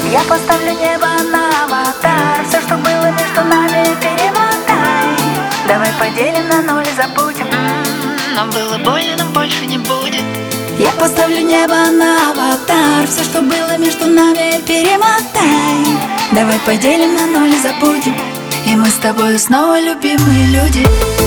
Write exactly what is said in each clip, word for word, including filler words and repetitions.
Я поставлю небо на аватар. Все, что было между нами, перемотай. Давай поделим на ноль и забудем. Нам было больно, но больше не будет. Я поставлю небо на аватар. Все, что было между нами, перемотай. Давай поделим на ноль и забудем. И мы с тобой снова любимые люди.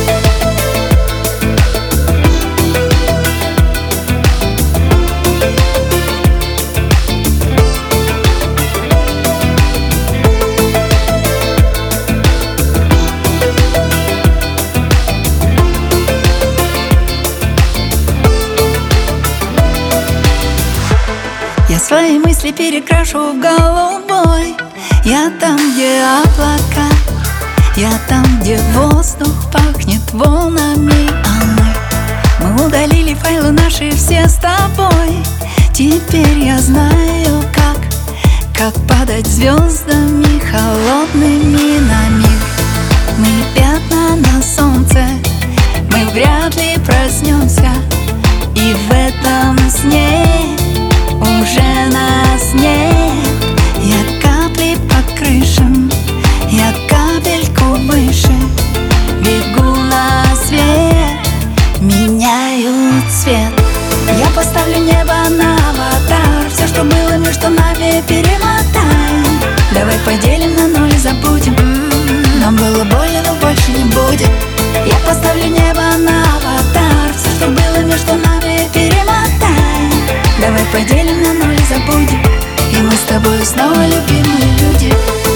Я свои мысли перекрашу в голубой. Я там, где облака. Я там, где воздух пахнет волнами. А мы, мы удалили файлы наши все с тобой. Теперь я знаю, как Как падать звездами холодными на миг. Мы пятна на солнце. Мы вряд ли проснемся. И в этом сне уже нас нет. Я капли по крышам, я капельку выше. Бегу на свет, меняю цвет. Я поставлю небо на аватар. Все, что было между нами, перемотай. Давай поделим на ноль и забудем. Нам было больно, но больше не будет. Я поставлю небо на аватар. Все, что было между нами, перемотай. Давай поделим на ноль и забудем. И мы с тобой снова любимые люди.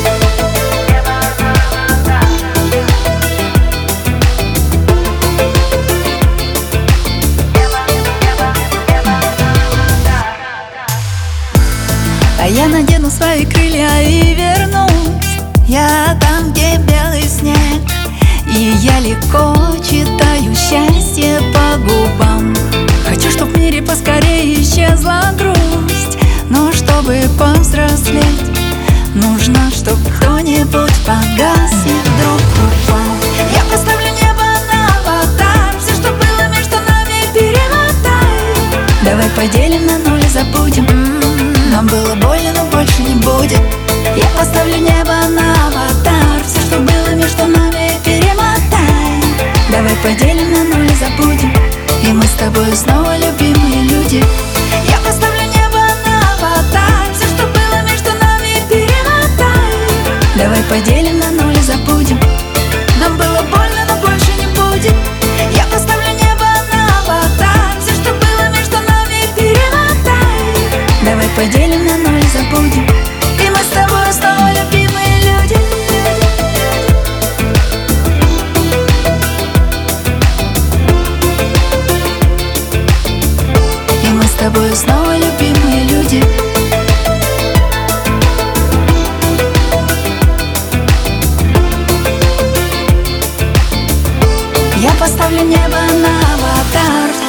А я надену свои крылья и вернусь. Я там, где белый снег. И я легко читаю счастье по губам. Хочу, чтоб в мире поскорее исчезла грусть. Но чтобы повзрослеть, нужно, чтоб кто-нибудь погас и вдруг упал. Я поставлю небо на аватар. Все, что было между нами, перемотай. Давай поделим на ноль и забудем. Нам было больно, но больше не будет. Я поставлю небо на аватар. Все, что было между нами, перемотай. Давай поделим на ноль и забудем. И мы с тобой снова любимые люди. Я поставлю небо на аватар. Все, что было между нами, перемотай. Давай поделим на ноль и забудем. Нам было больно, но больше не будет. Я поставлю небо на аватар. Все, что было между нами, перемотай. Давай поделим на ноль и забудем. И мы с тобой снова любимые люди. И мы с тобой снова любимые люди. Я поставлю небо на аватар.